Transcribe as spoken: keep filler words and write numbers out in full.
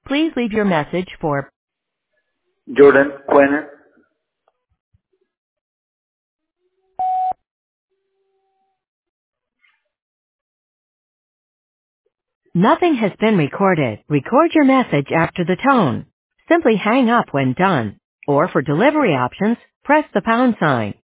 Please leave your message for Jordan Quinn. Nothing has been recorded. Record your message after the tone. Simply hang up when done. Or for delivery options, press the pound sign.